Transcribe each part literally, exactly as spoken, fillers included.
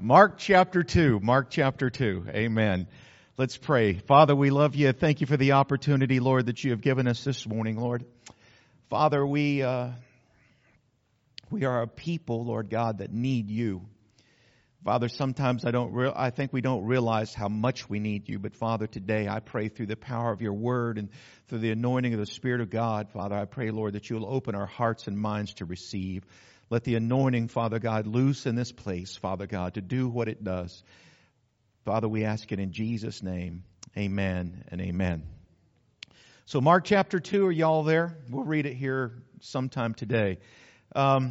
Mark chapter two. Mark chapter two. Amen. Let's pray. Father, we love you. Thank you for the opportunity, Lord, that you have given us this morning, Lord. Father, we uh, we are a people, Lord God, that need you. Father, sometimes I don't. Re- I think we don't realize how much we need you. But Father, today I pray through the power of your Word and through the anointing of the Spirit of God, Father, I pray, Lord, that you'll open our hearts and minds to receive. Let the anointing, Father God, loose in this place, Father God, to do what it does. Father, we ask it in Jesus' name. Amen and amen. So Mark chapter two, are y'all there? We'll read it here sometime today. Um,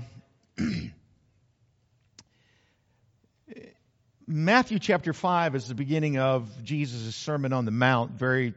Matthew chapter five is the beginning of Jesus' Sermon on the Mount. Very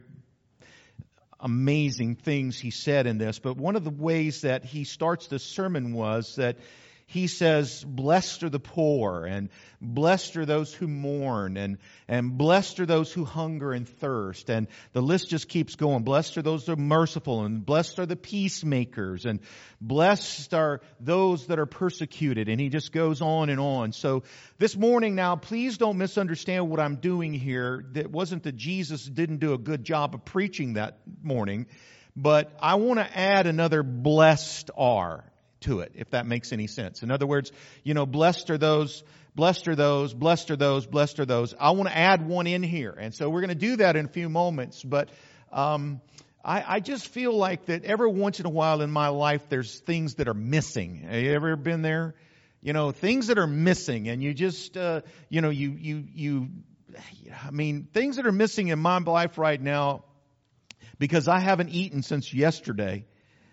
amazing things he said in this. But one of the ways that he starts this sermon was that he says, blessed are the poor, and blessed are those who mourn, and, and blessed are those who hunger and thirst. And the list just keeps going. Blessed are those that are merciful, and blessed are the peacemakers, and blessed are those that are persecuted. And he just goes on and on. So this morning now, please don't misunderstand what I'm doing here. It wasn't that Jesus didn't do a good job of preaching that morning, but I want to add another blessed are to it, if that makes any sense. In other words, you know, blessed are those, blessed are those, blessed are those, blessed are those. I want to add one in here. And so we're going to do that in a few moments. But um, I, I just feel like that every once in a while in my life, there's things that are missing. Have you ever been there? You know, things that are missing, and you just, uh, you know, you, you, you, I mean, things that are missing in my life right now, because I haven't eaten since yesterday,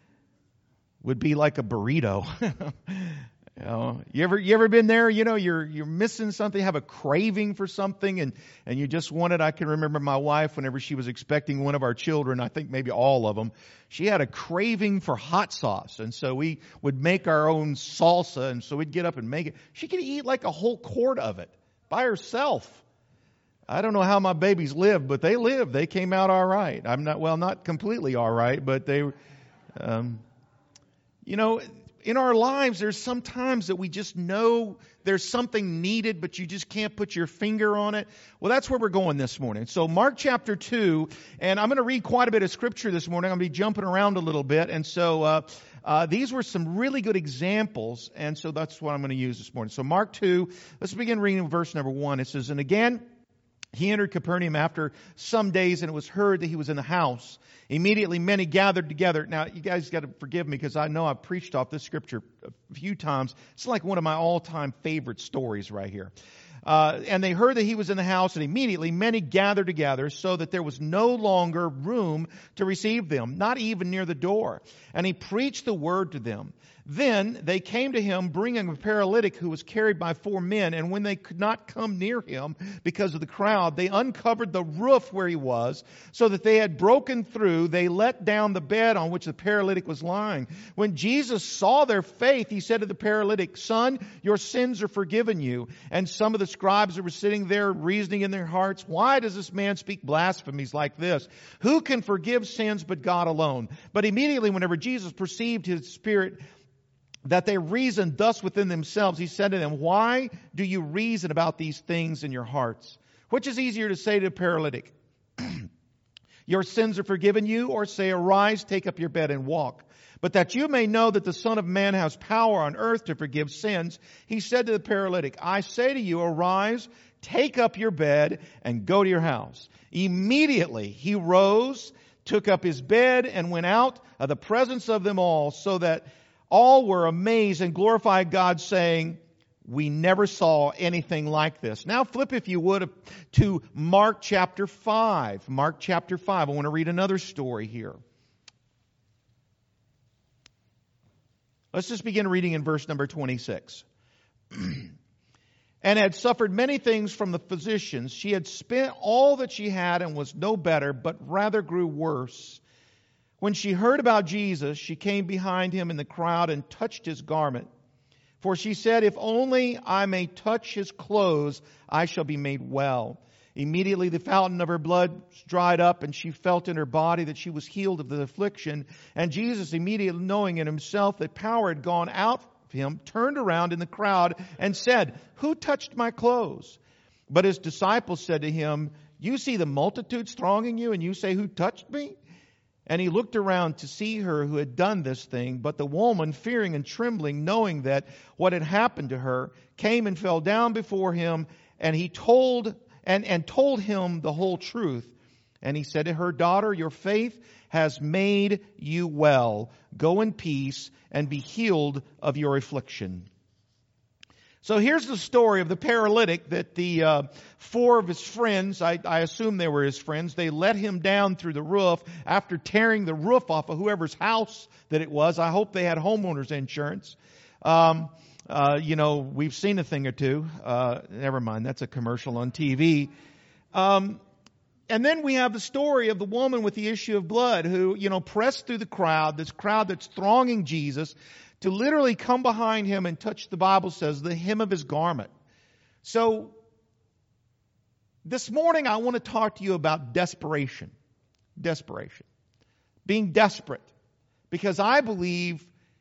would be like a burrito. You know, you ever you ever been there? You know, you're you're missing something, have a craving for something, and and you just want it. I can remember my wife, whenever she was expecting one of our children, I think maybe all of them, she had a craving for hot sauce, and so we would make our own salsa, and so we'd get up and make it. She could eat like a whole quart of it by herself. I don't know how my babies lived, but they lived. They came out all right. I'm not well, not completely all right, but they. Um, You know, in our lives, there's some times that we just know there's something needed, but you just can't put your finger on it. Well, that's where we're going this morning. So Mark chapter two, and I'm going to read quite a bit of scripture this morning. I'm going to be jumping around a little bit. And so uh, uh, these were some really good examples, and so that's what I'm going to use this morning. So Mark two, let's begin reading verse number one. It says, and again, he entered Capernaum after some days, and it was heard that he was in the house. Immediately many gathered together. Now, you guys got to forgive me because I know I've preached off this scripture a few times. It's like one of my all-time favorite stories right here. Uh, and they heard that he was in the house, and immediately many gathered together, so that there was no longer room to receive them, not even near the door. And he preached the word to them. Then they came to him, bringing a paralytic who was carried by four men. And when they could not come near him because of the crowd, they uncovered the roof where he was, so that they had broken through. They let down the bed on which the paralytic was lying. When Jesus saw their faith, he said to the paralytic, son, your sins are forgiven you. And some of the scribes that were sitting there reasoning in their hearts, why does this man speak blasphemies like this? Who can forgive sins but God alone? But immediately whenever Jesus perceived his spirit, that they reasoned thus within themselves, he said to them, why do you reason about these things in your hearts? Which is easier to say to a paralytic, your sins are forgiven you, or say, arise, take up your bed and walk? But that you may know that the Son of Man has power on earth to forgive sins, he said to the paralytic, I say to you, arise, take up your bed and go to your house. Immediately he rose, took up his bed, and went out of the presence of them all, so that all were amazed and glorified God, saying, we never saw anything like this. Now flip, if you would, to Mark chapter five. Mark chapter five. I want to read another story here. Let's just begin reading in verse number twenty-six. And had suffered many things from the physicians. She had spent all that she had and was no better, but rather grew worse. When she heard about Jesus, she came behind him in the crowd and touched his garment. For she said, if only I may touch his clothes, I shall be made well. Immediately the fountain of her blood dried up, and she felt in her body that she was healed of the affliction. And Jesus, immediately knowing in himself that power had gone out him, turned around in the crowd and said, "Who touched my clothes?" But his disciples said to him, "You see the multitudes thronging you, and you say, 'Who touched me?'" And he looked around to see her who had done this thing. But the woman, fearing and trembling, knowing that what had happened to her, came and fell down before him, and he told and, and told him the whole truth. And he said to her, "Daughter, your faith has made you well. Go in peace and be healed of your affliction." So here's the story of the paralytic that the uh, four of his friends, I, I assume they were his friends, they let him down through the roof after tearing the roof off of whoever's house that it was. I hope they had homeowners insurance. Um, uh, you know, we've seen a thing or two. Uh, never mind, that's a commercial on T V. Um, and then we have the story of the woman with the issue of blood who, you know, pressed through the crowd, this crowd that's thronging Jesus, to literally come behind him and touch, the Bible says, the hem of his garment. So, this morning I want to talk to you about desperation. Desperation. Being desperate. Because I believe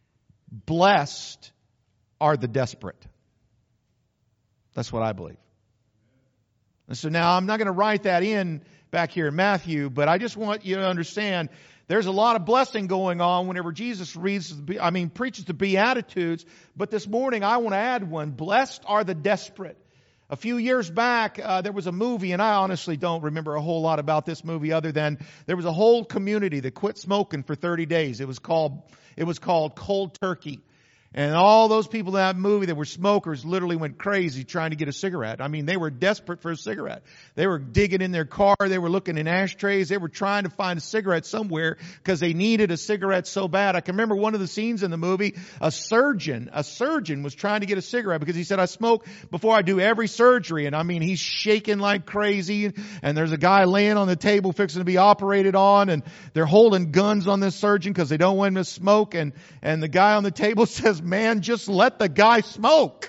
blessed are the desperate. That's what I believe. And so now I'm not going to write that in back here in Matthew, but I just want you to understand there's a lot of blessing going on whenever Jesus reads, I mean, preaches the Beatitudes. But this morning I want to add one. Blessed are the desperate. A few years back, uh, there was a movie, and I honestly don't remember a whole lot about this movie other than there was a whole community that quit smoking for thirty days. It was called, it was called Cold Turkey. And all those people in that movie that were smokers literally went crazy trying to get a cigarette. I mean, they were desperate for a cigarette. They were digging in their car. They were looking in ashtrays. They were trying to find a cigarette somewhere because they needed a cigarette so bad. I can remember one of the scenes in the movie, a surgeon, a surgeon was trying to get a cigarette because he said, "I smoke before I do every surgery." And I mean, he's shaking like crazy. And there's a guy laying on the table fixing to be operated on. And they're holding guns on this surgeon because they don't want him to smoke. And, and the guy on the table says, "Man, just let the guy smoke."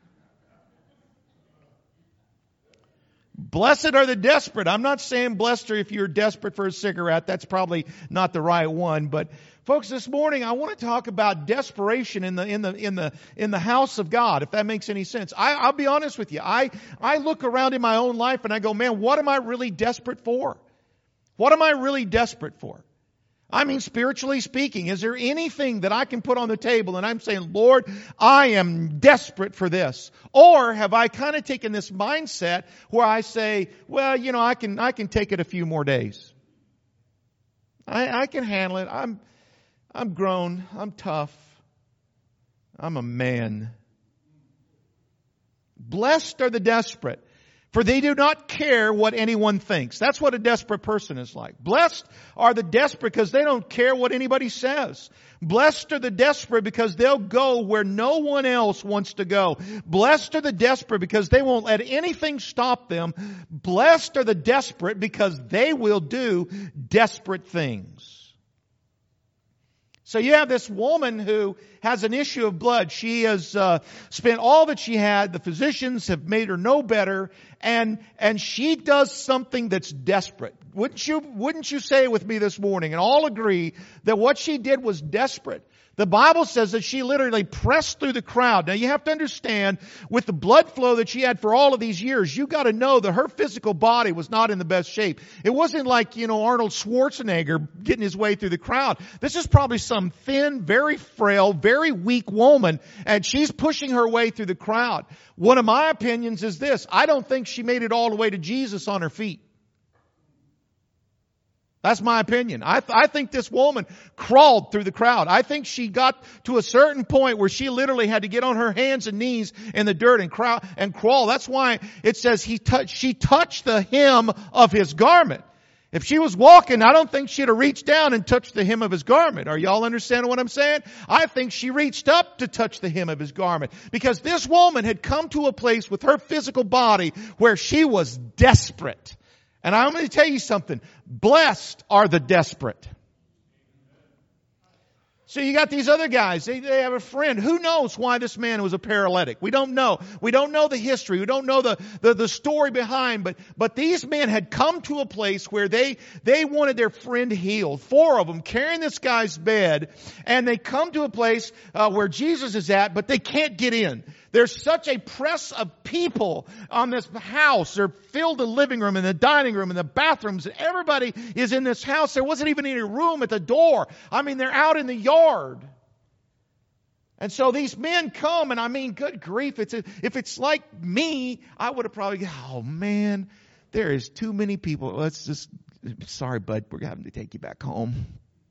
Blessed are the desperate. I'm not saying blessed are if you're desperate for a cigarette. That's probably not the right one. But folks, this morning I want to talk about desperation in the in the in the in the house of God, if that makes any sense. I, I'll be honest with you. I I look around in my own life and I go, man, what am I really desperate for? What am I really desperate for? I mean, spiritually speaking, is there anything that I can put on the table and I'm saying, "Lord, I am desperate for this"? Or have I kind of taken this mindset where I say, "Well, you know, I can, I can take it a few more days. I, I can handle it. I'm, I'm grown. I'm tough. I'm a man." Blessed are the desperate, for they do not care what anyone thinks. That's what a desperate person is like. Blessed are the desperate because they don't care what anybody says. Blessed are the desperate because they'll go where no one else wants to go. Blessed are the desperate because they won't let anything stop them. Blessed are the desperate because they will do desperate things. So you have this woman who has an issue of blood. She has uh, spent all that she had. The physicians have made her no better, and and she does something that's desperate. Wouldn't you Wouldn't you say with me this morning? And all agree that what she did was desperate. The Bible says that she literally pressed through the crowd. Now you have to understand, with the blood flow that she had for all of these years, you got to know that her physical body was not in the best shape. It wasn't like, you know, Arnold Schwarzenegger getting his way through the crowd. This is probably some thin, very frail, very weak woman, and she's pushing her way through the crowd. One of my opinions is this: I don't think she made it all the way to Jesus on her feet. That's my opinion. I, th- I think this woman crawled through the crowd. I think she got to a certain point where she literally had to get on her hands and knees in the dirt and, crow- and crawl. That's why it says he touched, she touched the hem of his garment. If she was walking, I don't think she'd have reached down and touched the hem of his garment. Are y'all understanding what I'm saying? I think she reached up to touch the hem of his garment, because this woman had come to a place with her physical body where she was desperate. And I'm going to tell you something. Blessed are the desperate. So you got these other guys. They, they have a friend. Who knows why this man was a paralytic? We don't know. We don't know the history. We don't know the, the, the story behind. But, but these men had come to a place where they, they wanted their friend healed. Four of them carrying this guy's bed. And they come to a place uh, where Jesus is at, but they can't get in. There's such a press of people on this house. They're filled the living room and the dining room and the bathrooms. And everybody is in this house. There wasn't even any room at the door. I mean, they're out in the yard. And so these men come, and I mean, good grief. It's a, if it's like me, I would have probably, oh man, there is too many people. Let's just, sorry, bud, we're having to take you back home.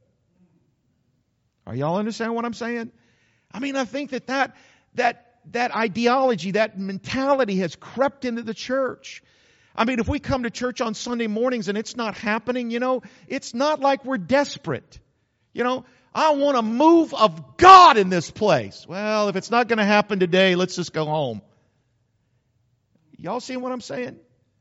Are y'all understand what I'm saying? I mean, I think that that, that, that ideology, that mentality has crept into the church. I mean, if we come to church on Sunday mornings and it's not happening, you know, it's not like we're desperate. You know, I want a move of God in this place. Well, if it's not going to happen today, let's just go home. Y'all see what I'm saying?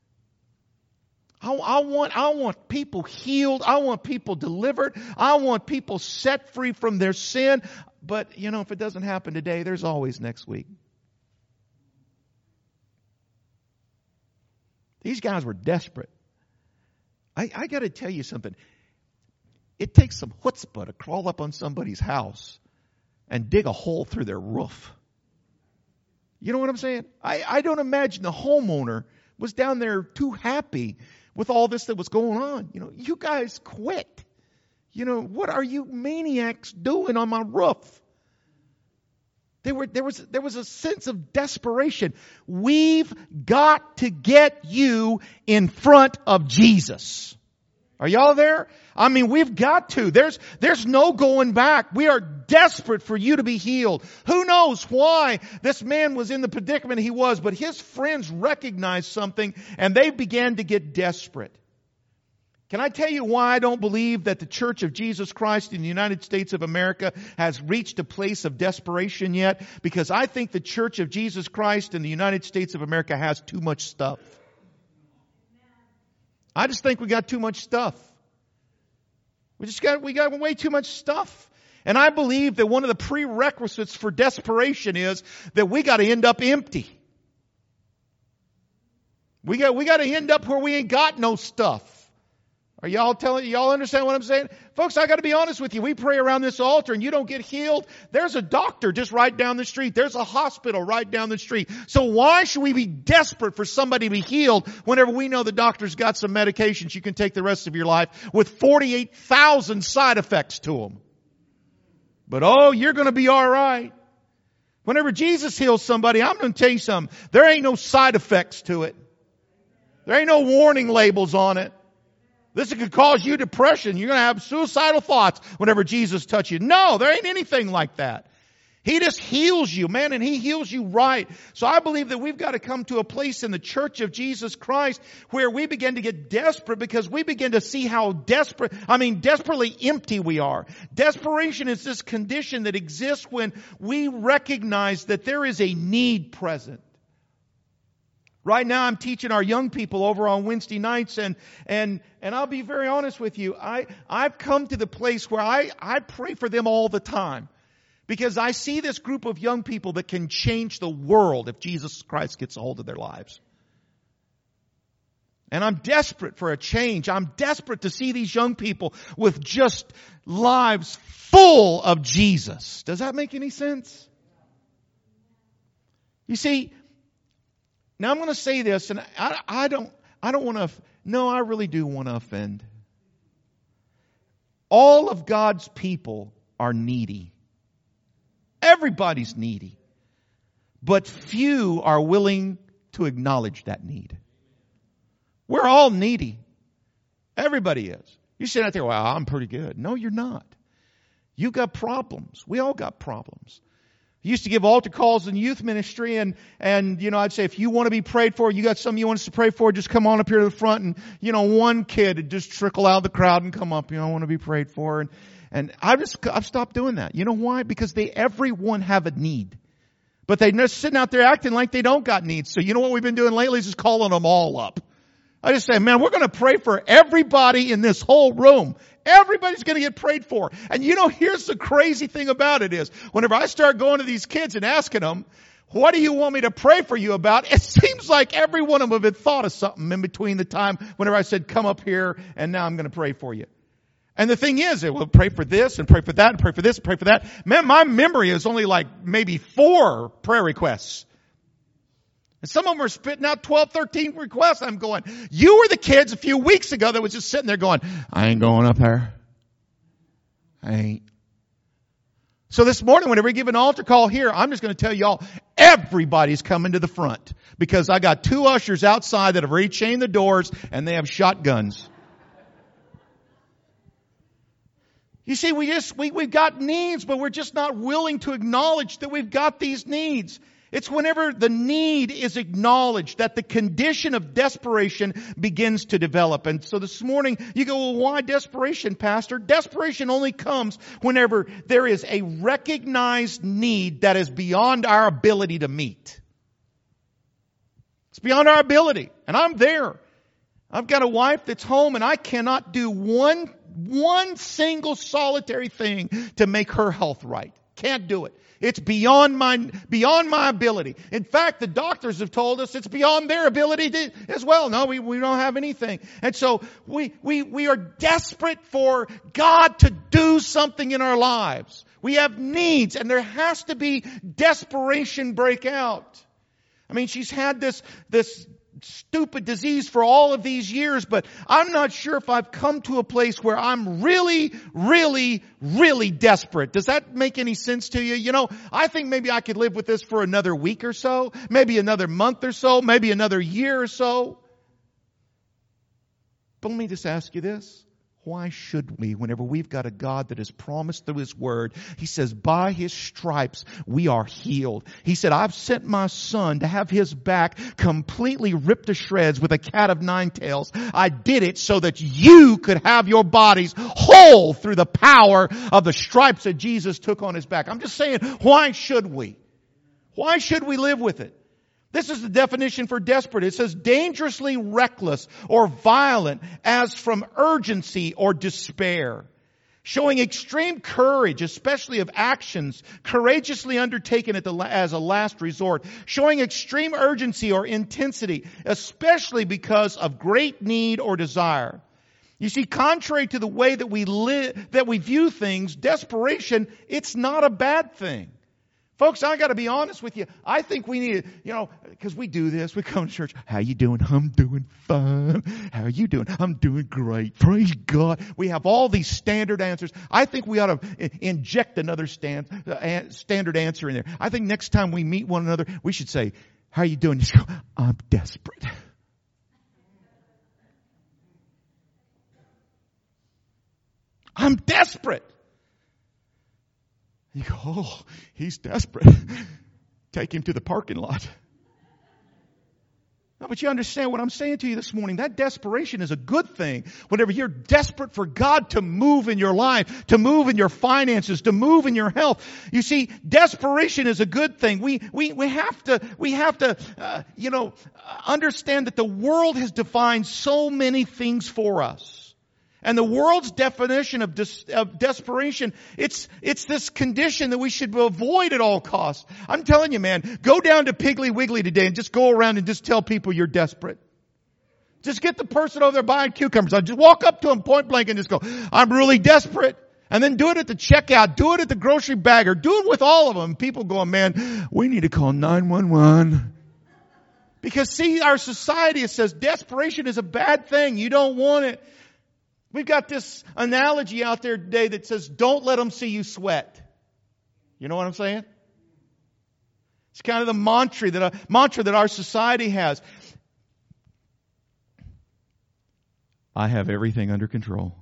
I, I want, I want people healed. I want people delivered. I want people set free from their sin. But, you know, if it doesn't happen today, there's always next week. These guys were desperate. I, I got to tell you something. It takes some chutzpah to crawl up on somebody's house and dig a hole through their roof. You know what I'm saying? I, I don't imagine the homeowner was down there too happy with all this that was going on. You know, you guys quit. You know, what are you maniacs doing on my roof? There were, there was, there was a sense of desperation. We've got to get you in front of Jesus. Are y'all there? I mean, we've got to. There's, there's no going back. We are desperate for you to be healed. Who knows why this man was in the predicament he was, but his friends recognized something and they began to get desperate. Can I tell you why I don't believe that the Church of Jesus Christ in the United States of America has reached a place of desperation yet? Because I think the Church of Jesus Christ in the United States of America has too much stuff. I just think we got too much stuff. We just got, we got way too much stuff. And I believe that one of the prerequisites for desperation is that we got to end up empty. We got, we got to end up where we ain't got no stuff. Are y'all telling, y'all understand what I'm saying? Folks, I got to be honest with you. We pray around this altar and you don't get healed. There's a doctor just right down the street. There's a hospital right down the street. So why should we be desperate for somebody to be healed whenever we know the doctor's got some medications you can take the rest of your life with forty-eight thousand side effects to them? But oh, you're going to be all right. Whenever Jesus heals somebody, I'm going to tell you something. There ain't no side effects to it. There ain't no warning labels on it. This could cause you depression. You're going to have suicidal thoughts whenever Jesus touches you. No, there ain't anything like that. He just heals you, man, and He heals you right. So I believe that we've got to come to a place in the Church of Jesus Christ where we begin to get desperate because we begin to see how desperate, I mean, desperately empty we are. Desperation is this condition that exists when we recognize that there is a need present. Right now I'm teaching our young people over on Wednesday nights and, and, and I'll be very honest with you. I, I've come to the place where I, I pray for them all the time because I see this group of young people that can change the world if Jesus Christ gets a hold of their lives. And I'm desperate for a change. I'm desperate to see these young people with just lives full of Jesus. Does that make any sense? You see, now I'm going to say this, and I, I don't, I don't want to, no, I really do want to offend. All of God's people are needy. Everybody's needy. But few are willing to acknowledge that need. We're all needy. Everybody is. You sit out there, well, I'm pretty good. No, you're not. You've got problems. We all got problems. I used to give altar calls in youth ministry and, and, you know, I'd say, if you want to be prayed for, you got something you want us to pray for, just come on up here to the front. And, you know, one kid would just trickle out of the crowd and come up, you know, I want to be prayed for. And, and I just, I've stopped doing that. You know why? Because they, everyone have a need. But they're just sitting out there acting like they don't got needs. So you know what we've been doing lately is just calling them all up. I just say, man, we're going to pray for everybody in this whole room. Everybody's going to get prayed for. And you know, here's the crazy thing about it is, whenever I start going to these kids and asking them, what do you want me to pray for you about? It seems like every one of them had thought of something in between the time whenever I said, come up here, and now I'm going to pray for you. And the thing is, it will pray for this and pray for that and pray for this and pray for that. Man, my memory is only like maybe four prayer requests. And some of them are spitting out twelve, thirteen requests. I'm going, you were the kids a few weeks ago that was just sitting there going, I ain't going up there. I ain't. So this morning, whenever we give an altar call here, I'm just going to tell y'all, everybody's coming to the front. Because I got two ushers outside that have already chained the doors and they have shotguns. You see, we just, we, we've got needs, but we're just not willing to acknowledge that we've got these needs. It's whenever the need is acknowledged that the condition of desperation begins to develop. And so this morning, you go, well, why desperation, Pastor? Desperation only comes whenever there is a recognized need that is beyond our ability to meet. It's beyond our ability. And I'm there. I've got a wife that's home and I cannot do one One single solitary thing to make her health right. Can't do it. It's beyond my, beyond my ability. In fact, the doctors have told us it's beyond their ability to, as well. No, we, we don't have anything. And so we, we, we are desperate for God to do something in our lives. We have needs and there has to be desperation break out. I mean, she's had this, this, stupid disease for all of these years, but I'm not sure if I've come to a place where I'm really, really, really desperate. Does that make any sense to you? You know, I think maybe I could live with this for another week or so, maybe another month or so, maybe another year or so. But let me just ask you this. Why should we, whenever we've got a God that has promised through His Word, He says, by His stripes we are healed. He said, I've sent my Son to have His back completely ripped to shreds with a cat of nine tails. I did it so that you could have your bodies whole through the power of the stripes that Jesus took on His back. I'm just saying, why should we? Why should we live with it? This is the definition for desperate. It says dangerously reckless or violent as from urgency or despair. Showing extreme courage, especially of actions courageously undertaken at the, as a last resort. Showing extreme urgency or intensity, especially because of great need or desire. You see, contrary to the way that we live, that we view things, desperation, it's not a bad thing. Folks, I got to be honest with you. I think we need, you know, because we do this. We come to church. How you doing? I'm doing fine. How are you doing? I'm doing great. Praise God. We have all these standard answers. I think we ought to inject another stand, uh, standard answer in there. I think next time we meet one another, we should say, how are you doing? You go, I'm desperate. I'm desperate. You go, oh, he's desperate. Take him to the parking lot. No, but you understand what I'm saying to you this morning. That desperation is a good thing. Whenever you're desperate for God to move in your life, to move in your finances, to move in your health. You see, desperation is a good thing. We, we, we have to, we have to, uh, you know, understand that the world has defined so many things for us. And the world's definition of, des- of desperation, it's, it's this condition that we should avoid at all costs. I'm telling you, man, go down to Piggly Wiggly today and just go around and just tell people you're desperate. Just get the person over there buying cucumbers. Just walk up to them point blank and just go, I'm really desperate. And then do it at the checkout. Do it at the grocery bagger. Do it with all of them. People going, man, we need to call nine one one. Because see, our society, it says desperation is a bad thing. You don't want it. We've got this analogy out there today that says, don't let them see you sweat. You know what I'm saying? It's kind of the mantra that, uh, mantra that our society has. I have everything under control.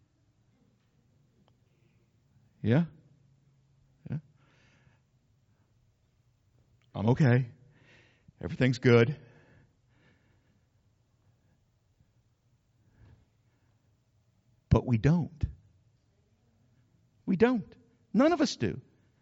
Yeah? Yeah? I'm okay. Everything's good. But we don't. We don't. None of us do.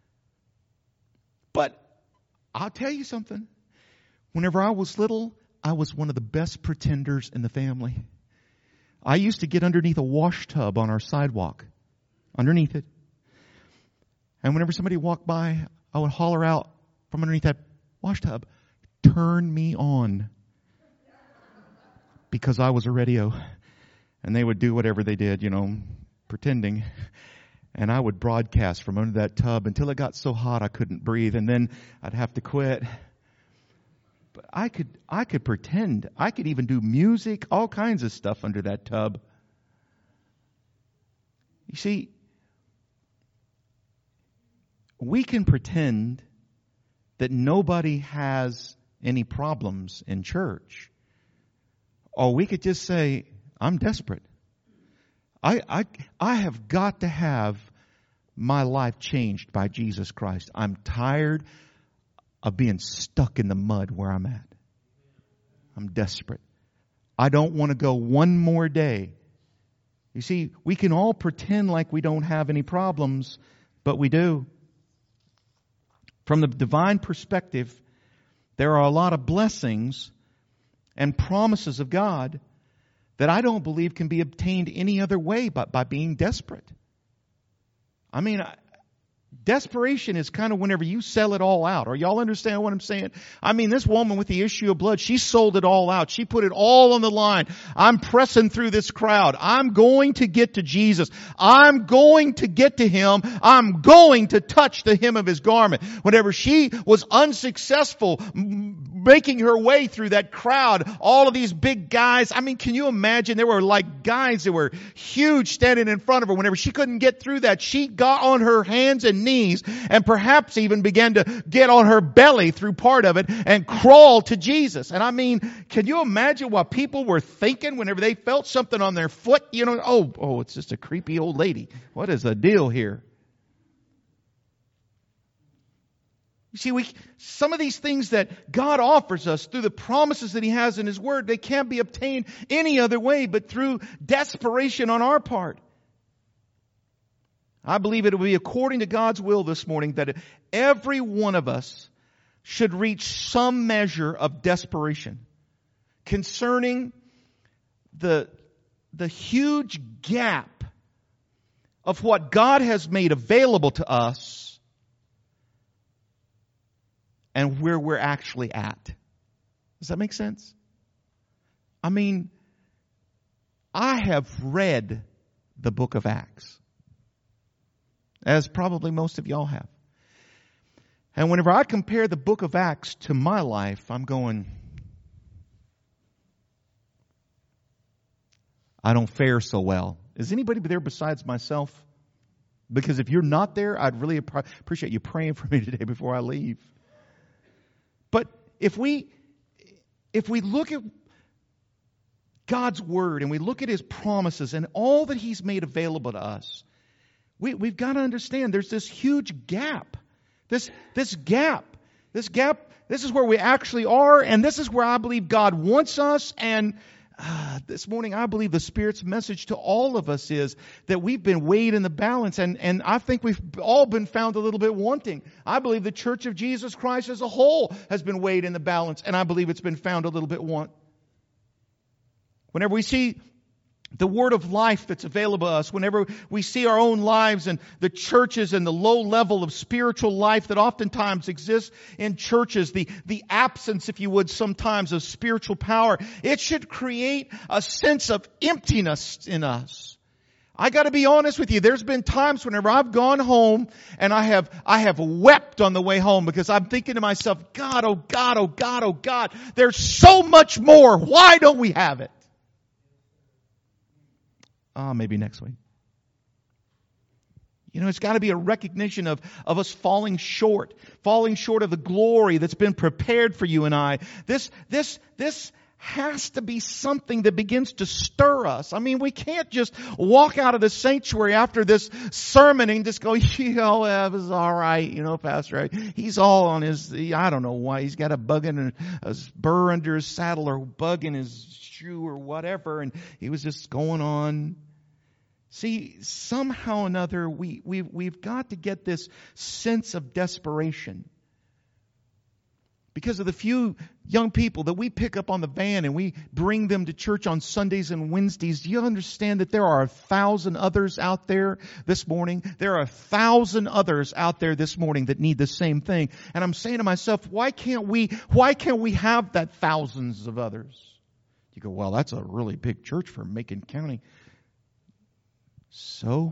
But I'll tell you something. Whenever I was little, I was one of the best pretenders in the family. I used to get underneath a wash tub on our sidewalk, underneath it. And whenever somebody walked by, I would holler out from underneath that wash tub, "Turn me on." Because I was a radio. And they would do whatever they did, you know, pretending. And I would broadcast from under that tub until it got so hot I couldn't breathe. And then I'd have to quit. But I could, I could pretend. I could even do music, all kinds of stuff under that tub. You see, we can pretend that nobody has any problems in church. Or we could just say, "I'm desperate. I, I, I have got to have my life changed by Jesus Christ. I'm tired of being stuck in the mud where I'm at. I'm desperate. I don't want to go one more day." You see, we can all pretend like we don't have any problems, but we do. From the divine perspective, there are a lot of blessings and promises of God that I don't believe can be obtained any other way but by being desperate. I mean, desperation is kind of whenever you sell it all out. Are y'all understand what I'm saying? I mean, this woman with the issue of blood, she sold it all out. She put it all on the line. I'm pressing through this crowd. I'm going to get to Jesus. I'm going to get to Him. I'm going to touch the hem of His garment. Whenever she was unsuccessful making her way through that crowd, all of these big guys, I mean, can you imagine? There were like guys that were huge standing in front of her. Whenever she couldn't get through that, she got on her hands and knees and perhaps even began to get on her belly through part of it and crawl to Jesus. And I mean, can you imagine what people were thinking whenever they felt something on their foot? You know, oh, oh, it's just a creepy old lady. What is the deal here? You see, we, some of these things that God offers us through the promises that He has in His Word, they can't be obtained any other way but through desperation on our part. I believe it will be according to God's will this morning that every one of us should reach some measure of desperation concerning the, the huge gap of what God has made available to us and where we're actually at. Does that make sense? I mean, I have read the book of Acts, as probably most of y'all have. And whenever I compare the book of Acts to my life, I'm going, I don't fare so well. Is anybody there besides myself? Because if you're not there, I'd really appreciate you praying for me today before I leave. But if we, if we look at God's Word and we look at His promises and all that He's made available to us, we, we've got to understand there's this huge gap. This, this gap. This gap, this is where we actually are, and this is where I believe God wants us. And uh, this morning, I believe the Spirit's message to all of us is that we've been weighed in the balance, and, and I think we've all been found a little bit wanting. I believe the Church of Jesus Christ as a whole has been weighed in the balance, and I believe it's been found a little bit want. Whenever we see the word of life that's available to us, whenever we see our own lives and the churches and the low level of spiritual life that oftentimes exists in churches, the, the absence, if you would, sometimes of spiritual power, it should create a sense of emptiness in us. I got to be honest with you. There's been times whenever I've gone home and I have, I have wept on the way home because I'm thinking to myself, God, oh God, oh God, oh God, there's so much more. Why don't we have it? Ah, uh, maybe next week. You know, it's got to be a recognition of, of us falling short, falling short of the glory that's been prepared for you and I. This, this, this has to be something that begins to stir us. I mean, we can't just walk out of the sanctuary after this sermon and just go, you know, that was all right, you know, Pastor. He's all on his, I don't know why, he's got a bug in a burr under his saddle or bug in his shoe or whatever, and he was just going on. See, somehow or another, we, we've, we've got to get this sense of desperation. Because of the few young people that we pick up on the van and we bring them to church on Sundays and Wednesdays, do you understand that there are a thousand others out there this morning? There are a thousand others out there this morning that need the same thing. And I'm saying to myself, why can't we, why can't we have that thousands of others? You go, well, that's a really big church for Macon County. So,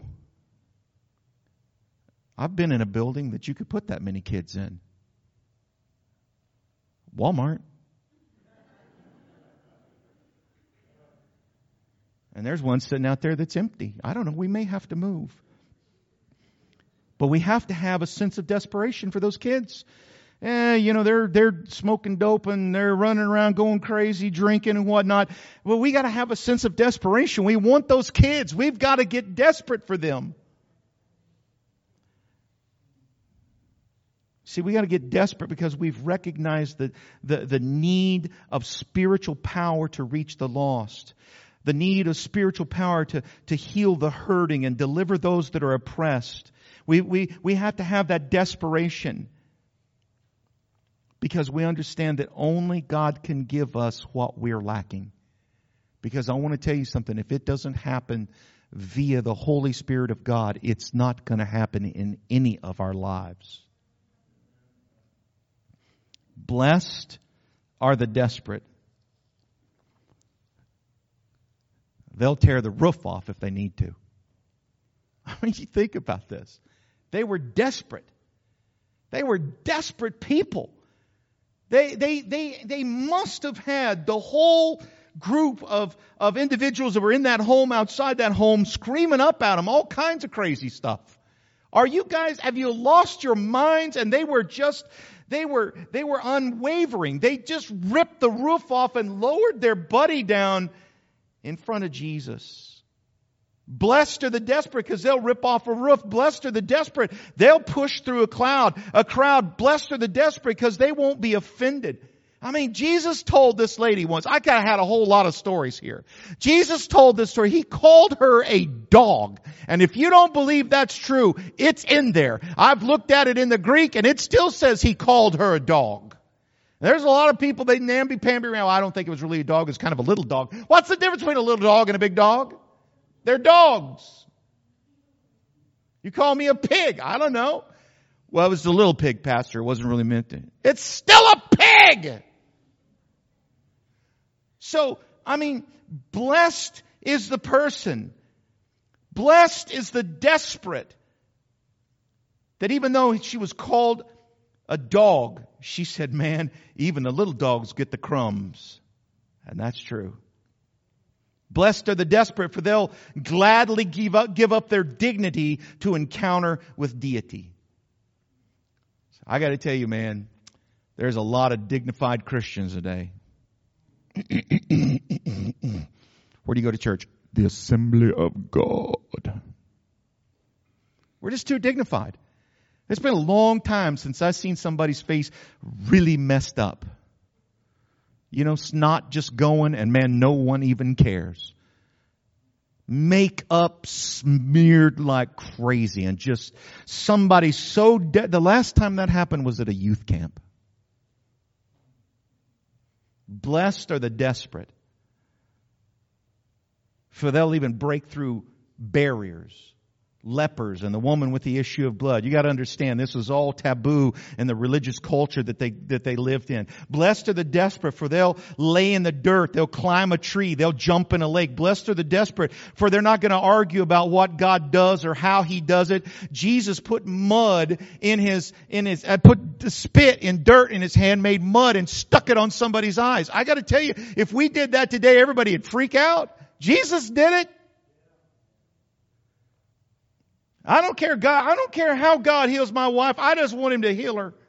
I've been in a building that you could put that many kids in. Walmart. And there's one sitting out there that's empty. I don't know. We may have to move. But we have to have a sense of desperation for those kids. Eh, you know, they're they're smoking dope and they're running around going crazy, drinking and whatnot. Well, we got to have a sense of desperation. We want those kids. We've got to get desperate for them. See, we got to get desperate because we've recognized the, the, the need of spiritual power to reach the lost. The need of spiritual power to, to heal the hurting and deliver those that are oppressed. We, we, we have to have that desperation because we understand that only God can give us what we're lacking. Because I want to tell you something, if it doesn't happen via the Holy Spirit of God, it's not going to happen in any of our lives. Blessed are the desperate. They'll tear the roof off if they need to. I mean, you think about this. They were desperate. They were desperate people. They, they, they, they must have had the whole group of, of individuals that were in that home, outside that home, screaming up at them, all kinds of crazy stuff. Are you guys, have you lost your minds? And they were just, they were, they were unwavering. They just ripped the roof off and lowered their buddy down in front of Jesus. Blessed are the desperate because they'll rip off a roof. Blessed are the desperate. They'll push through a cloud, a crowd. Blessed are the desperate because they won't be offended. I mean, Jesus told this lady once, I kind of had a whole lot of stories here. Jesus told this story. He called her a dog. And if you don't believe that's true, it's in there. I've looked at it in the Greek and it still says he called her a dog. There's a lot of people, they namby-pamby around. I don't think it was really a dog. It's kind of a little dog. What's the difference between a little dog and a big dog? They're dogs. You call me a pig. I don't know. Well, it was the little pig, Pastor. It wasn't really meant to. It's still a pig. So, I mean, blessed is the person. Blessed is the desperate. That even though she was called a dog, she said, man, even the little dogs get the crumbs. And that's true. Blessed are the desperate, for they'll gladly give up, give up their dignity to encounter with deity. I got to tell you, man, there's a lot of dignified Christians today. Where do you go to church? The Assembly of God. We're just too dignified. It's been a long time since I've seen somebody's face really messed up. You know, snot just going, and man, no one even cares. Makeup smeared like crazy, and just somebody so dead. The last time that happened was at a youth camp. Blessed are the desperate, for they'll even break through barriers. Lepers and the woman with the issue of blood. You got to understand, this was all taboo in the religious culture that they that they lived in. Blessed are the desperate, for they'll lay in the dirt, they'll climb a tree, they'll jump in a lake. Blessed are the desperate, for they're not going to argue about what God does or how He does it. Jesus put mud in his in his uh, put the spit in dirt in his hand, made mud and stuck it on somebody's eyes. I got to tell you, if we did that today, everybody would freak out. Jesus did it. I don't care God, I don't care how God heals my wife. I just want Him to heal her.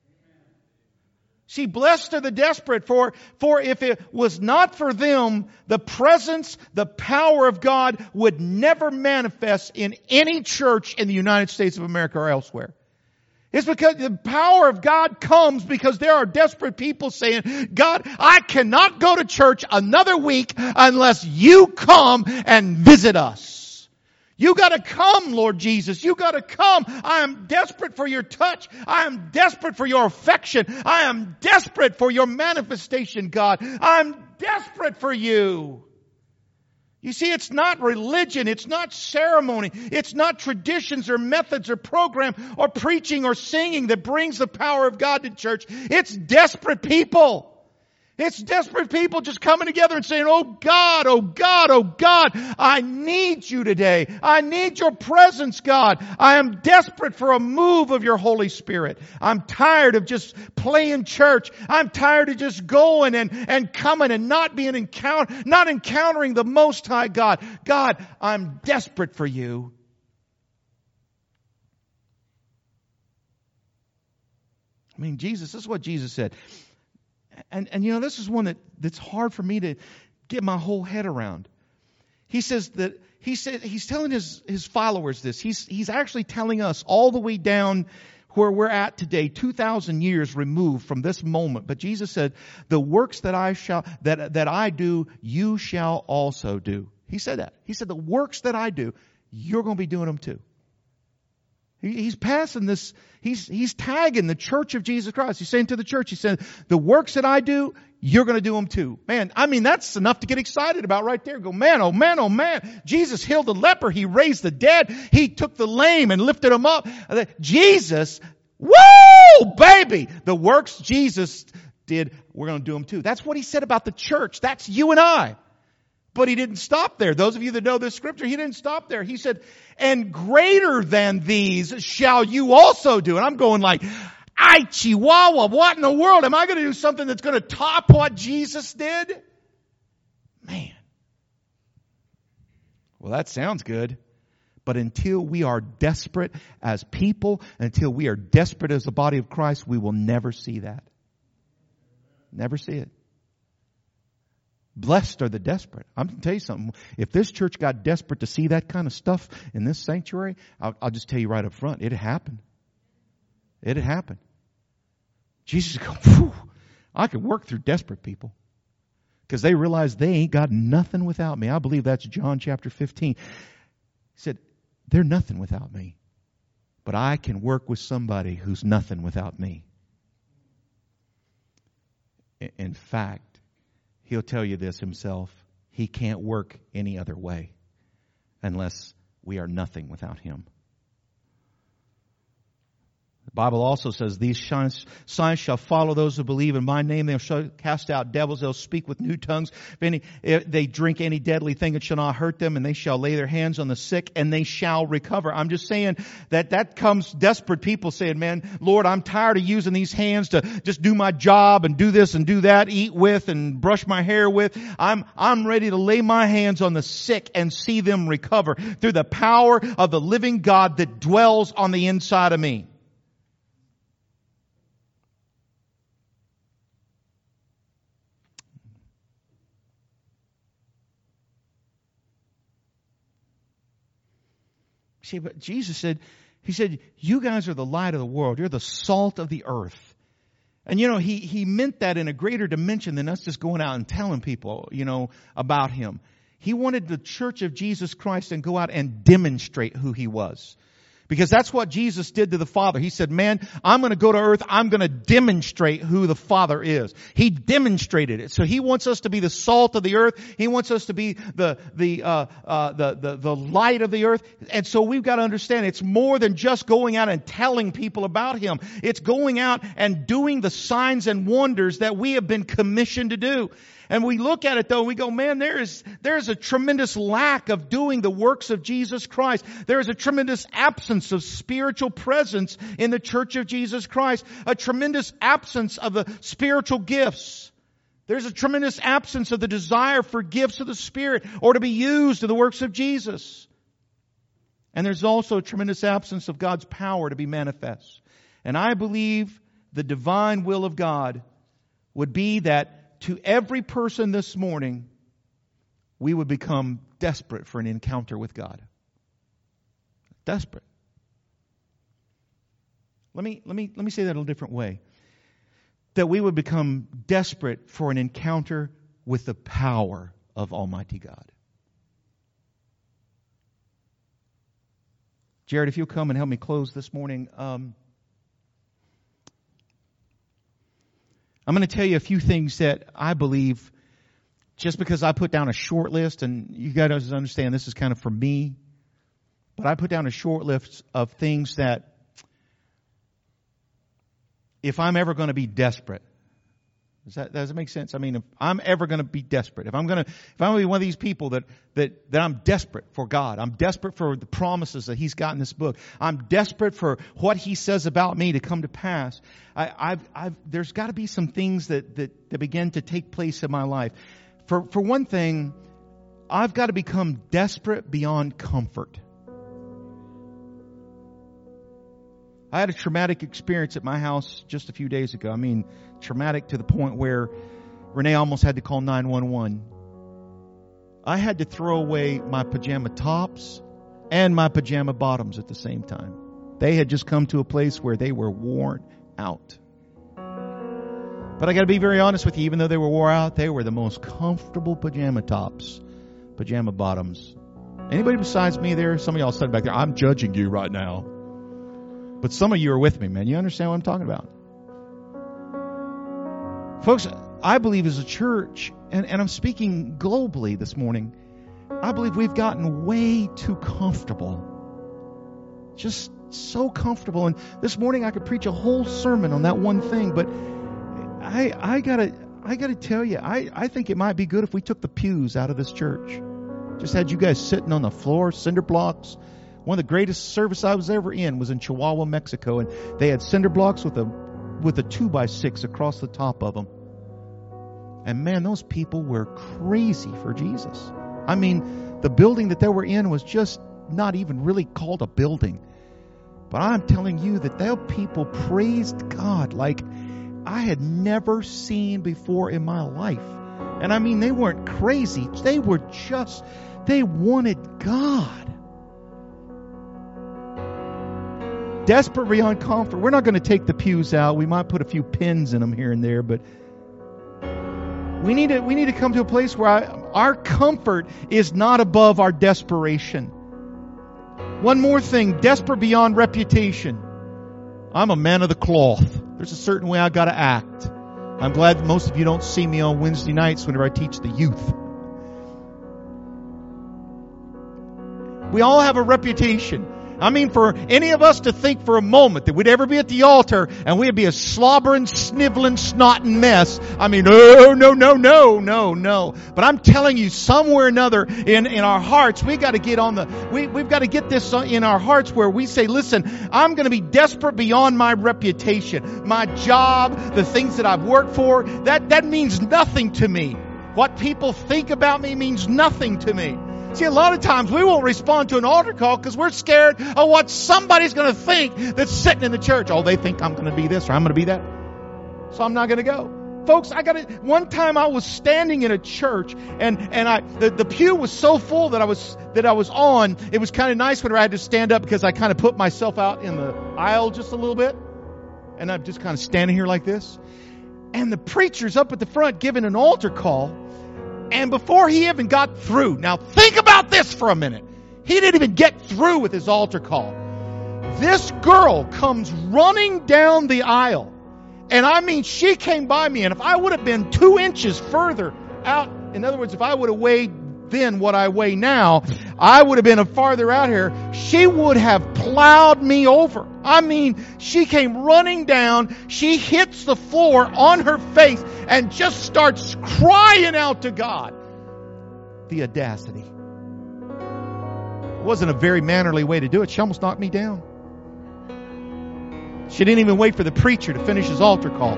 See, blessed are the desperate, for, for if it was not for them, the presence, the power of God would never manifest in any church in the United States of America or elsewhere. It's because the power of God comes because there are desperate people saying, God, I cannot go to church another week unless you come and visit us. You got to come, Lord Jesus. You got to come. I am desperate for your touch. I am desperate for your affection. I am desperate for your manifestation, God. I'm desperate for you. You see, it's not religion. It's not ceremony. It's not traditions or methods or program or preaching or singing that brings the power of God to church. It's desperate people. It's desperate people just coming together and saying, oh God, oh God, oh God, I need you today. I need your presence, God. I am desperate for a move of your Holy Spirit. I'm tired of just playing church. I'm tired of just going and, and coming and not being encounter, not encountering the Most High God. God, I'm desperate for you. I mean, Jesus, this is what Jesus said. And, and you know, this is one that, that's hard for me to get my whole head around. He says that, he said, he's telling his, his followers this. He's, he's actually telling us all the way down where we're at today, two thousand years removed from this moment. But Jesus said, the works that I shall, that, that I do, you shall also do. He said that. He said, the works that I do, you're going to be doing them too. He's passing this, he's, he's tagging the church of Jesus Christ. He's saying to the church, he said, the works that I do, you're going to do them too. Man, I mean, that's enough to get excited about right there. Go, man, oh man, oh man. Jesus healed the leper. He raised the dead. He took the lame and lifted them up. Jesus, woo, baby. The works Jesus did, we're going to do them too. That's what he said about the church. That's you and I. But he didn't stop there. Those of you that know this scripture, he didn't stop there. He said, and greater than these shall you also do. And I'm going like, ay, chihuahua, what in the world? Am I going to do something that's going to top what Jesus did? Man. Well, that sounds good. But until we are desperate as people, until we are desperate as the body of Christ, we will never see that. Never see it. Blessed are the desperate. I'm going to tell you something. If this church got desperate to see that kind of stuff in this sanctuary, I'll, I'll just tell you right up front, it'd happen. It'd happen. Jesus would go, phew, I could work through desperate people. Because they realize they ain't got nothing without me. I believe that's John chapter fifteen. He said, they're nothing without me. But I can work with somebody who's nothing without me. In fact, he'll tell you this himself. He can't work any other way unless we are nothing without him. The Bible also says, these signs, signs shall follow those who believe in my name. They shall cast out devils. They'll speak with new tongues. If any, if they drink any deadly thing, it shall not hurt them. And they shall lay their hands on the sick and they shall recover. I'm just saying that that comes desperate people saying, man, Lord, I'm tired of using these hands to just do my job and do this and do that, eat with and brush my hair with. I'm, I'm ready to lay my hands on the sick and see them recover through the power of the living God that dwells on the inside of me. See, but Jesus said, he said, you guys are the light of the world. You're the salt of the earth. And, you know, he, he meant that in a greater dimension than us just going out and telling people, you know, about him. He wanted the church of Jesus Christ to go out and demonstrate who he was. Because that's what Jesus did to the Father. He said, man, I'm going to go to earth. I'm going to demonstrate who the Father is. He demonstrated it. So he wants us to be the salt of the earth. He wants us to be the, the, uh, uh, the, the, the light of the earth. And so we've got to understand it's more than just going out and telling people about him. It's going out and doing the signs and wonders that we have been commissioned to do. And we look at it though, we go, man, there is, there is a tremendous lack of doing the works of Jesus Christ. There is a tremendous absence of spiritual presence in the church of Jesus Christ. A tremendous absence of the spiritual gifts. There's a tremendous absence of the desire for gifts of the Spirit or to be used in the works of Jesus. And there's also a tremendous absence of God's power to be manifest. And I believe the divine will of God would be that to every person this morning, we would become desperate for an encounter with God. Desperate. Let me, let me, let me say that a little different way. That we would become desperate for an encounter with the power of Almighty God. Jared, if you'll come and help me close this morning. Um, I'm going to tell you a few things that I believe, just because I put down a short list, and you guys understand this is kind of for me, but I put down a short list of things that if I'm ever going to be desperate, does that, does that make sense? I mean, if I'm ever going to be desperate, if I'm going to, if I'm going to be one of these people that, that, that I'm desperate for God, I'm desperate for the promises that He's got in this book, I'm desperate for what He says about me to come to pass, I, I've, I've, there's got to be some things that, that, that begin to take place in my life. For, for one thing, I've got to become desperate beyond comfort. I had a traumatic experience at my house just a few days ago. I mean, traumatic to the point where Renee almost had to call nine one one. I had to throw away my pajama tops and my pajama bottoms at the same time. They had just come to a place where they were worn out. But I got to be very honest with you, even though they were wore out, they were the most comfortable pajama tops, pajama bottoms. Anybody besides me there? Some of y'all sitting back there, I'm judging you right now. But some of you are with me, man. You understand what I'm talking about? Folks, I believe as a church, and, and I'm speaking globally this morning, I believe we've gotten way too comfortable. Just so comfortable. And this morning I could preach a whole sermon on that one thing, but I I gotta I gotta tell you, I, I think it might be good if we took the pews out of this church. Just had you guys sitting on the floor, cinder blocks. One of the greatest service I was ever in was in Chihuahua, Mexico, and they had cinder blocks with a with a two by six across the top of them. And man, those people were crazy for Jesus. I mean, the building that they were in was just not even really called a building. But I'm telling you that those people praised God like I had never seen before in my life. And I mean, they weren't crazy. They were just, they wanted God. Desperate beyond comfort. We're not going to take the pews out. We might put a few pins in them here and there, but we need to, we need to come to a place where I, our comfort is not above our desperation. One more thing, desperate beyond reputation. I'm a man of the cloth. There's a certain way I got to act. I'm glad that most of you don't see me on Wednesday nights whenever I teach the youth. We all have a reputation. I mean, for any of us to think for a moment that we'd ever be at the altar and we'd be a slobbering, sniveling, snotting mess. I mean, no, no, no, no, no, no. But I'm telling you, somewhere or another in, in our hearts, we got to get on the, we, we've got to get this in our hearts where we say, listen, I'm going to be desperate beyond my reputation, my job, the things that I've worked for. That, that means nothing to me. What people think about me means nothing to me. See, a lot of times we won't respond to an altar call because we're scared of what somebody's going to think that's sitting in the church. Oh, they think I'm going to be this or I'm going to be that. So I'm not going to go. Folks, I got it. One time I was standing in a church and, and I, the, the pew was so full that I was, that I was on. It was kind of nice whenever I had to stand up because I kind of put myself out in the aisle just a little bit. And I'm just kind of standing here like this. And the preacher's up at the front giving an altar call. And before he even got through, now think about this for a minute. He didn't even get through with his altar call. This girl comes running down the aisle. And I mean, she came by me. And if I would have been two inches further out, in other words, if I would have weighed then what I weigh now, I would have been farther out here. She would have plowed me over. I mean, she came running down. She hits the floor on her face and just starts crying out to God. The audacity. It wasn't a very mannerly way to do it. She almost knocked me down. She didn't even wait for the preacher to finish his altar call.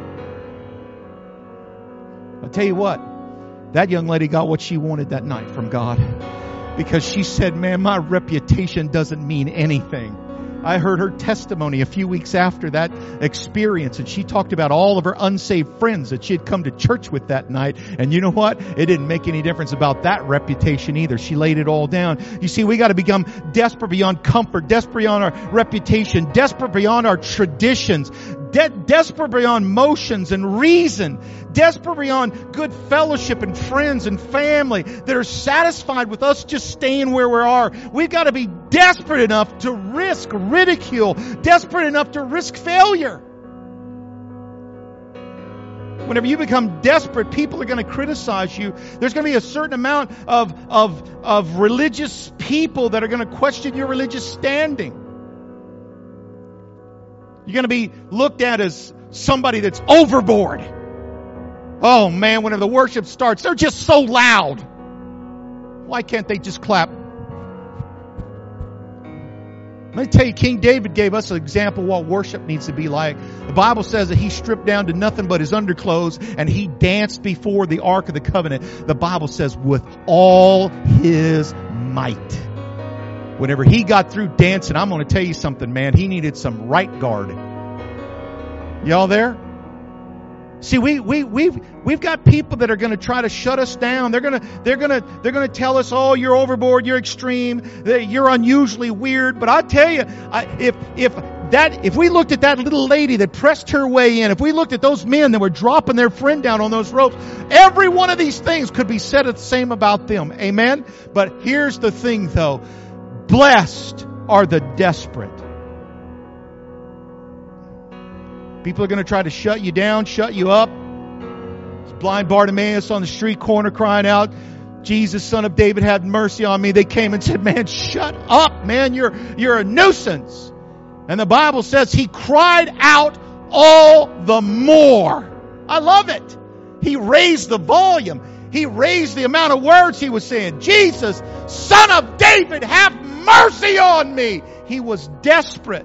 I'll tell you what. That young lady got what she wanted that night from God. Because she said, man, my reputation doesn't mean anything. I heard her testimony a few weeks after that experience, and she talked about all of her unsaved friends that she had come to church with that night. And you know what? It didn't make any difference about that reputation either. She laid it all down. You see, we got to become desperate beyond comfort, desperate beyond our reputation, desperate beyond our traditions, de- desperate beyond motions and reason, desperate beyond good fellowship and friends and family that are satisfied with us just staying where we are. We've got to be desperate enough to risk ridicule, desperate enough to risk failure. Whenever you become desperate, people are going to criticize you. There's going to be a certain amount of, of, of religious people that are going to question your religious standing. You're going to be looked at as somebody that's overboard. Oh man, whenever the worship starts, they're just so loud. Why can't they just clap? Let me tell you, King David gave us an example of what worship needs to be like. The Bible says that he stripped down to nothing but his underclothes and he danced before the Ark of the Covenant. The Bible says with all his might. Whenever he got through dancing, I'm going to tell you something, man. He needed some right guard. Y'all there? See, we we we've we've got people that are going to try to shut us down. They're going to they're going to they're going to tell us, "Oh, you're overboard, you're extreme, you're unusually weird." But I tell you, I, if if that if we looked at that little lady that pressed her way in, if we looked at those men that were dropping their friend down on those ropes, every one of these things could be said the same about them. Amen. But here's the thing, though: blessed are the desperate. People are going to try to shut you down, shut you up. It's blind Bartimaeus on the street corner crying out, "Jesus, Son of David, have mercy on me." They came and said, "Man, shut up, man. You're, you're a nuisance." And the Bible says he cried out all the more. I love it. He raised the volume. He raised the amount of words he was saying. "Jesus, Son of David, have mercy on me." He was desperate.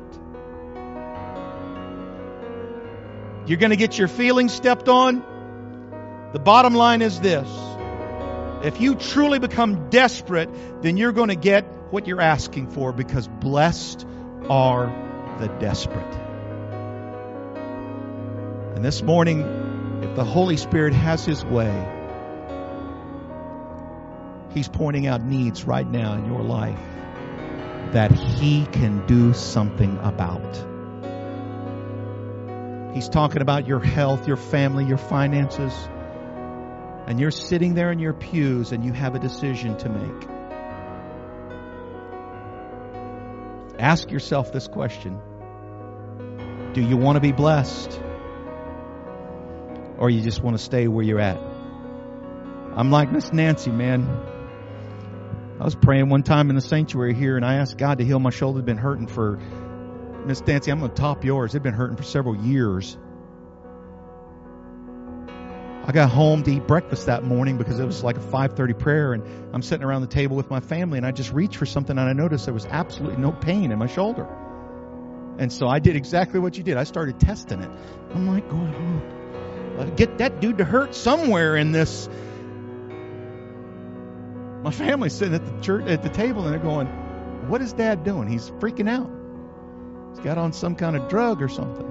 You're going to get your feelings stepped on. The bottom line is this: if you truly become desperate, then you're going to get what you're asking for, because blessed are the desperate. And this morning, if the Holy Spirit has His way, He's pointing out needs right now in your life that He can do something about. He's talking about your health, your family, your finances. And you're sitting there in your pews and you have a decision to make. Ask yourself this question: do you want to be blessed? Or you just want to stay where you're at? I'm like Miss Nancy, man. I was praying one time in the sanctuary here, and I asked God to heal my shoulder. It's been hurting for... Miss Nancy, I'm going to top yours. It's been hurting for several years. I got home to eat breakfast that morning because it was like a five thirty prayer, and I'm sitting around the table with my family, and I just reached for something, and I noticed there was absolutely no pain in my shoulder. And so I did exactly what you did. I started testing it. I'm like, oh, get that dude to hurt somewhere in this. My family's sitting at the church at the table, and they're going, "What is Dad doing? He's freaking out. He's got on some kind of drug or something."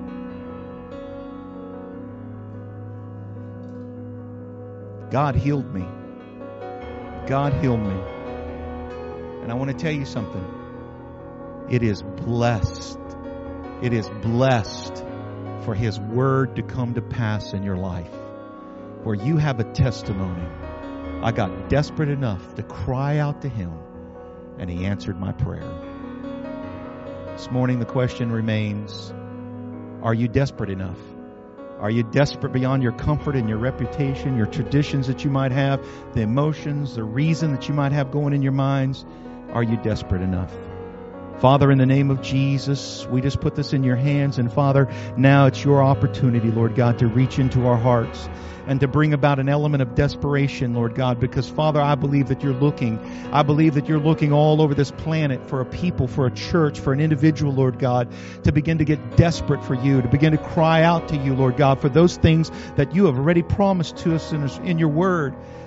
God healed me. God healed me. And I want to tell you something. It is blessed. It is blessed for His word to come to pass in your life, where you have a testimony. I got desperate enough to cry out to Him, and He answered my prayer. This morning the question remains, are you desperate enough? Are you desperate beyond your comfort and your reputation, your traditions that you might have, the emotions, the reason that you might have going in your minds? Are you desperate enough? Father, in the name of Jesus, we just put this in your hands. And Father, now it's your opportunity, Lord God, to reach into our hearts and to bring about an element of desperation, Lord God, because Father, I believe that you're looking. I believe that you're looking all over this planet for a people, for a church, for an individual, Lord God, to begin to get desperate for you, to begin to cry out to you, Lord God, for those things that you have already promised to us in, in your word.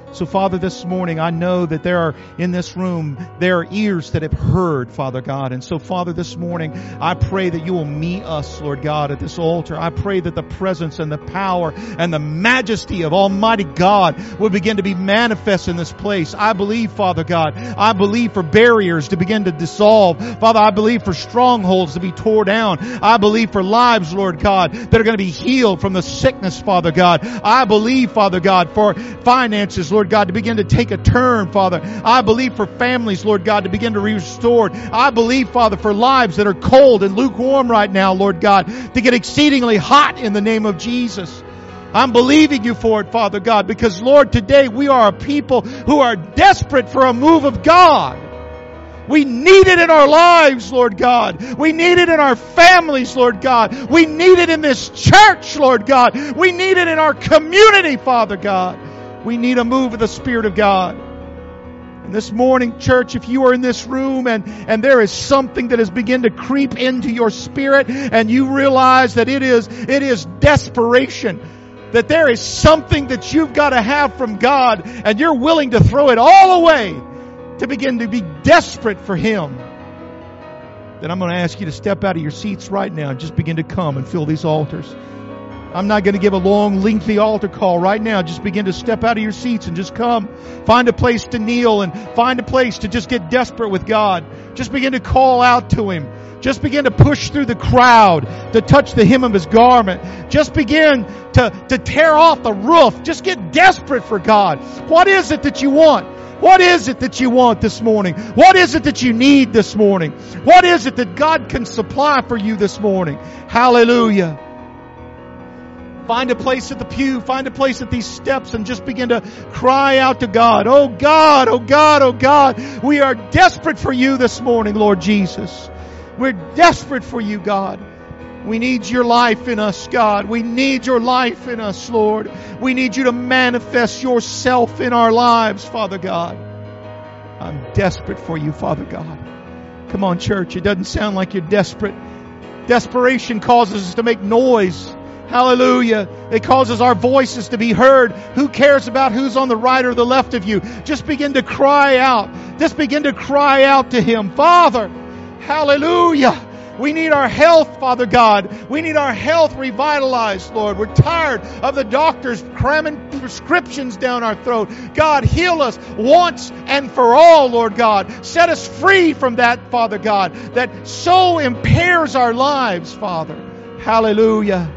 So, Father, this morning, I know that there are, in this room, there are ears that have heard, Father God. And so, Father, this morning, I pray that you will meet us, Lord God, at this altar. I pray that the presence and the power and the majesty of Almighty God will begin to be manifest in this place. I believe, Father God, I believe for barriers to begin to dissolve. Father, I believe for strongholds to be torn down. I believe for lives, Lord God, that are going to be healed from the sickness, Father God. I believe, Father God, for finances, Lord God, to begin to take a turn, Father. I believe for families, Lord God, to begin to be restored. I believe, Father, for lives that are cold and lukewarm right now, Lord God, to get exceedingly hot in the name of Jesus. I'm believing you for it, Father God, because, Lord, today we are a people who are desperate for a move of God. We need it in our lives, Lord God. We need it in our families, Lord God. We need it in this church, Lord God. We need it in our community, Father God. We need a move of the Spirit of God. And this morning, church, if you are in this room and, and there is something that has begun to creep into your spirit and you realize that it is, it is desperation, that there is something that you've got to have from God and you're willing to throw it all away to begin to be desperate for Him, then I'm going to ask you to step out of your seats right now and just begin to come and fill these altars. I'm not going to give a long, lengthy altar call right now. Just begin to step out of your seats and just come. Find a place to kneel and find a place to just get desperate with God. Just begin to call out to Him. Just begin to push through the crowd to touch the hem of His garment. Just begin to, to tear off the roof. Just get desperate for God. What is it that you want? What is it that you want this morning? What is it that you need this morning? What is it that God can supply for you this morning? Hallelujah. Find a place at the pew. Find a place at these steps and just begin to cry out to God. Oh God, oh God, oh God. We are desperate for you this morning, Lord Jesus. We're desperate for you, God. We need your life in us, God. We need your life in us, Lord. We need you to manifest yourself in our lives, Father God. I'm desperate for you, Father God. Come on, church. It doesn't sound like you're desperate. Desperation causes us to make noise. Hallelujah. It causes our voices to be heard. Who cares about who's on the right or the left of you? Just begin to cry out. Just begin to cry out to Him. Father, hallelujah. We need our health, Father God. We need our health revitalized, Lord. We're tired of the doctors cramming prescriptions down our throat. God, heal us once and for all, Lord God. Set us free from that, Father God, that so impairs our lives, Father. Hallelujah.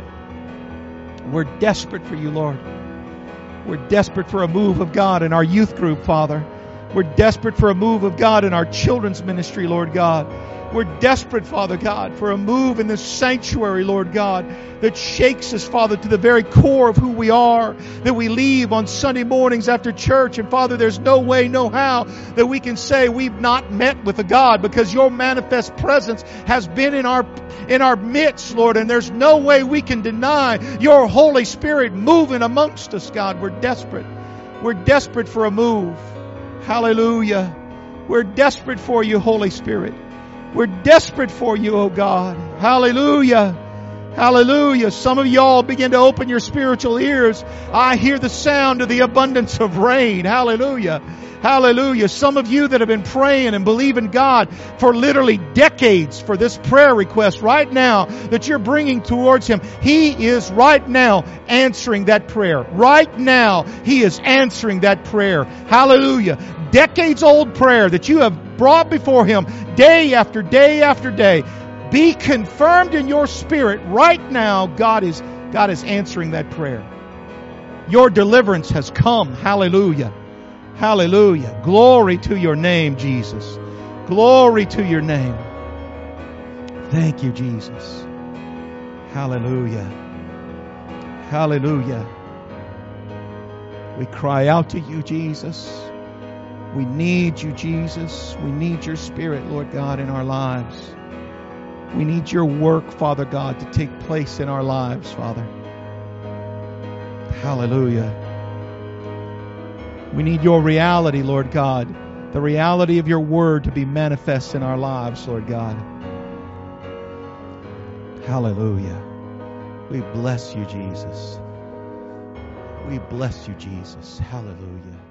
We're desperate for you, Lord. We're desperate for a move of God in our youth group, Father. We're desperate for a move of God in our children's ministry, Lord God. We're desperate, Father God, for a move in this sanctuary, Lord God, that shakes us, Father, to the very core of who we are, that we leave on Sunday mornings after church. And, Father, there's no way, no how that we can say we've not met with a God, because your manifest presence has been in our in our midst, Lord, and there's no way we can deny your Holy Spirit moving amongst us, God. We're desperate. We're desperate for a move. Hallelujah. We're desperate for you, Holy Spirit. We're desperate for you, oh God. Hallelujah. Hallelujah. Some of y'all begin to open your spiritual ears. I hear the sound of the abundance of rain. Hallelujah. Hallelujah. Some of you that have been praying and believing God for literally decades for this prayer request right now that you're bringing towards Him, He is right now answering that prayer. Right now, He is answering that prayer. Hallelujah. Decades old prayer that you have brought before Him day after day after day. Be confirmed in your spirit right now. God is, God is answering that prayer. Your deliverance has come. Hallelujah. Hallelujah. Glory to your name, Jesus. Glory to your name. Thank you, Jesus. Hallelujah. Hallelujah. We cry out to you, Jesus. We need you, Jesus. We need your Spirit, Lord God, in our lives. We need your work, Father God, to take place in our lives, Father. Hallelujah. We need your reality, Lord God, the reality of your word to be manifest in our lives, Lord God. Hallelujah. We bless you, Jesus. We bless you, Jesus. Hallelujah.